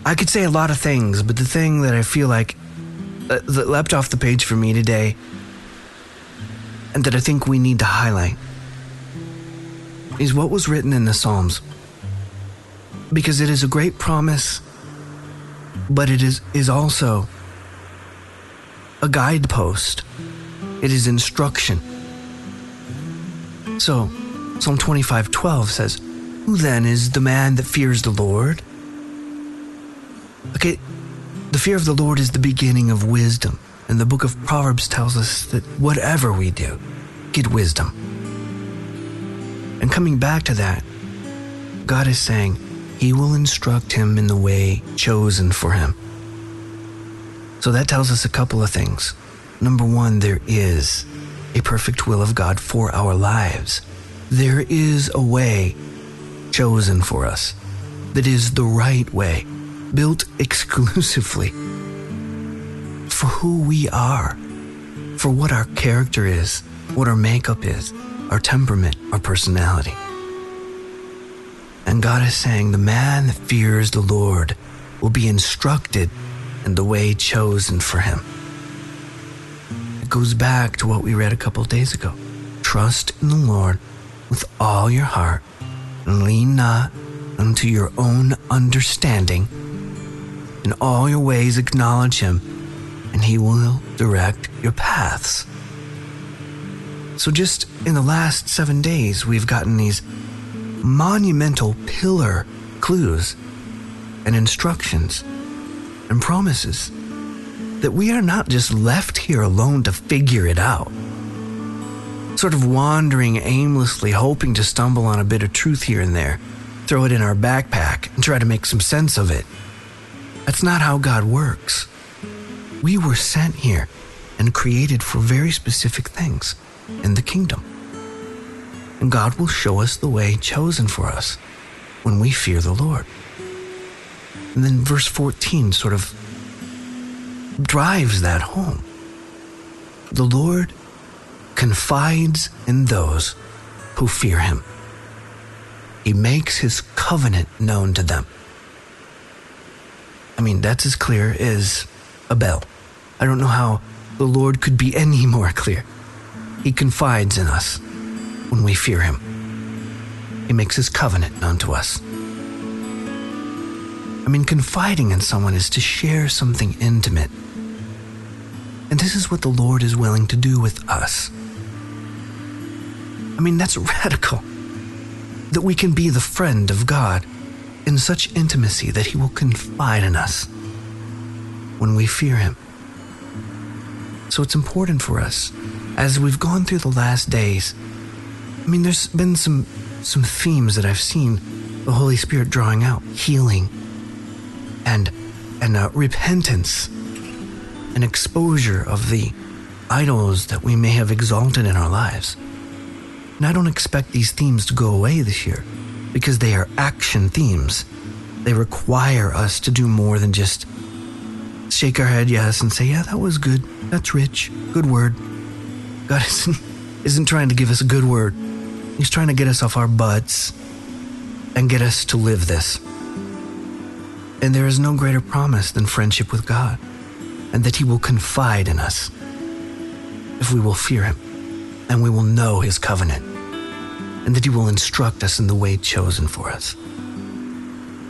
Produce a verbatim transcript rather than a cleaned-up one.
I could say a lot of things, but the thing that I feel like uh, that leapt off the page for me today, and that I think we need to highlight, is what was written in the Psalms. Because it is a great promise, but it is, is also a guidepost. It is instruction. So, Psalm twenty-five twelve says, "Who then is the man that fears the Lord?" Okay, the fear of the Lord is the beginning of wisdom. And the book of Proverbs tells us that whatever we do, get wisdom. And coming back to that, God is saying he will instruct him in the way chosen for him. So that tells us a couple of things. Number one, there is a perfect will of God for our lives. There is a way chosen for us that is the right way, built exclusively for who we are, for what our character is, what our makeup is, our temperament, our personality. And God is saying the man that fears the Lord will be instructed in the way chosen for him. It goes back to what we read a couple of days ago. Trust in the Lord with all your heart and lean not unto your own understanding. In all your ways acknowledge him, and he will direct your paths. So just in the last seven days, we've gotten these monumental pillar clues and instructions and promises that we are not just left here alone to figure it out, sort of wandering aimlessly, hoping to stumble on a bit of truth here and there, throw it in our backpack and try to make some sense of it. That's not how God works. We were sent here and created for very specific things in the kingdom. And God will show us the way chosen for us when we fear the Lord. And then verse fourteen sort of drives that home. The Lord confides in those who fear him. He makes his covenant known to them. I mean, that's as clear as a bell. I don't know how the Lord could be any more clear. He confides in us when we fear him. He makes his covenant known to us. I mean, confiding in someone is to share something intimate. And this is what the Lord is willing to do with us. I mean, that's radical. That we can be the friend of God in such intimacy that he will confide in us when we fear him. So it's important for us, as we've gone through the last days. I mean, there's been some some themes that I've seen the Holy Spirit drawing out: healing and and uh, repentance, and exposure of the idols that we may have exalted in our lives. And I don't expect these themes to go away this year, because they are action themes. They require us to do more than just shake our head yes and say, yeah, that was good, that's rich, good word. God isn't, isn't trying to give us a good word. He's trying to get us off our butts and get us to live this. And there is no greater promise than friendship with God, and that he will confide in us if we will fear him, and we will know his covenant, and that he will instruct us in the way chosen for us.